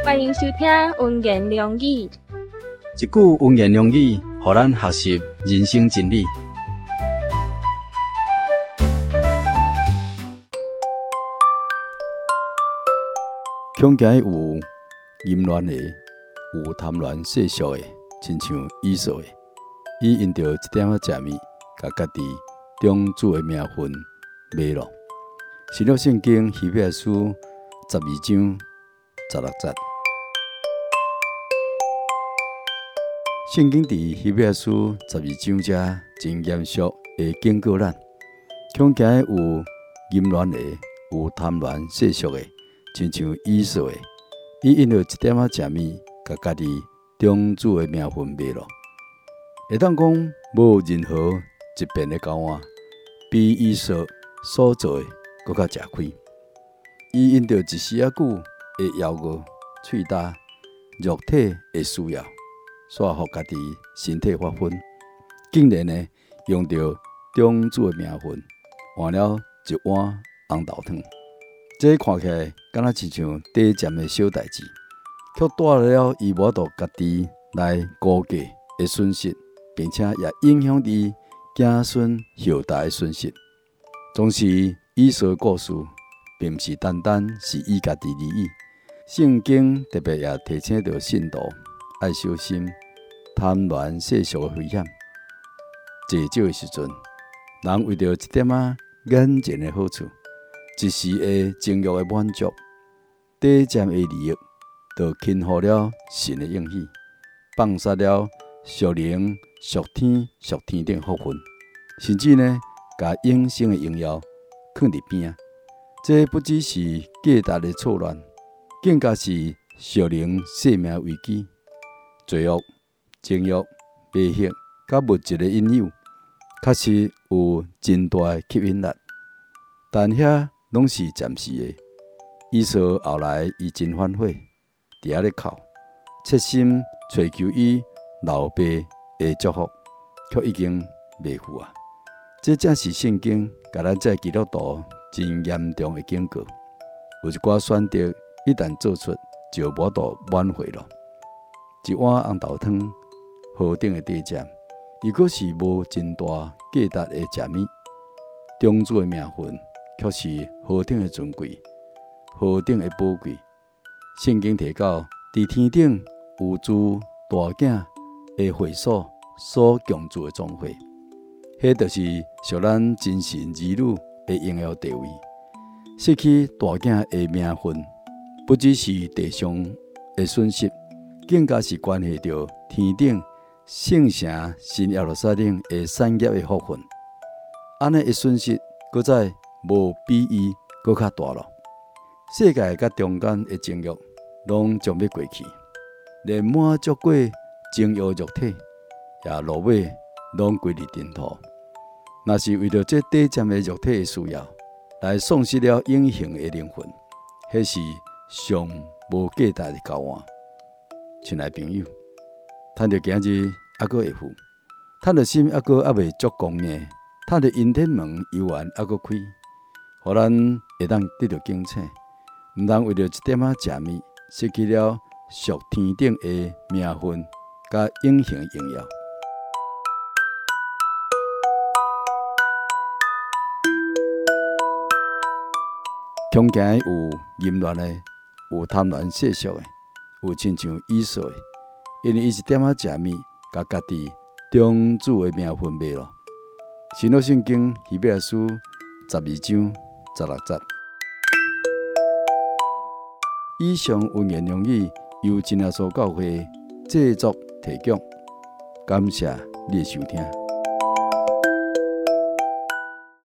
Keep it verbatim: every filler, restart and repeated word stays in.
欢迎收听文言良语。 一句文言良语，互咱学习人生真理。 恐惊有淫乱的，有贪婪世俗的，亲像以扫的，伊因着一点仔食物，甲家己中主的名分卖了。新约圣经希伯来书十二章十六节。圣经伫希伯来书十二章遮真严肃的警告咱：恐惊有淫乱的，有贪婪世俗的，亲像以扫的，伊因着一点仔食物，甲家己中主的名分卖了。会当讲无任何一边的交换，比以扫所做的搁较吃亏。伊因着一时仔久的邀饿、喙焦、肉体的需要，煞互家己身体发昏，竟然呢用着中主的名分换了一碗红豆汤。这看起来敢若亲像短暂的小代志，却带来了伊无度家己来估计的损失，并且也影响伊子孙后代的损失。总是以扫的故事，并不是单单是伊家己利益。圣经特别也提醒着信徒要小心贪婪世俗的危险。济少的时阵，人为着一点仔眼前的好处，一时的情欲的满足，短暂的利益，就轻忽了神的应许，放杀了属灵、属天、属天顶福分，甚至呢，把永生的荣耀放伫边啊！这不只是价值的错乱，更加是属灵生命危机。罪恶、情欲、迷惑，甲物质的引诱，确实有真大的吸引力，但遐拢是暂时的。以扫后来伊真反悔，伫遐咧哭，切心追求伊老爸的祝福，却已经袂赴啊！这正是圣经甲咱这基督徒真严重的警告。有一寡选择一旦做出，就无度挽回了。一碗红豆汤，何等的短暂，如果是无真大价值的食物，中主的名分却是何等的尊贵，何等的宝贵。圣经提到，伫天顶有主大囝的会所所共住的总会，迄就是属咱真神儿女的荣耀地位。失去大囝的名分，不只是地上的损失，更加是关系到天顶圣城新耶路撒冷的产业的福分。安尼的损失，搁再无比伊搁较大了。世界甲中间的情欲，拢将要过去，连满足过情欲肉体，也落尾拢归入尘土。若是为了这短暂的肉体的需要，来丧失了永恒的灵魂，迄是上无价值的交换。亲爱朋友，趁着今日还阁会富，趁着心还阁还未足光呢，趁着阴天门犹原还阁开，互咱会当得到警醒，毋通为了一点仔食物，失去了属天顶的名分，甲永恒的荣耀。恐惊有淫乱的，有贪婪世俗的，有亲像以扫的，因为伊一点仔食物，甲家己中主的名分卖了。新约圣经希伯来书十二章十六节。以上文言良语由真耶稣教会制作提供，感谢你的收听。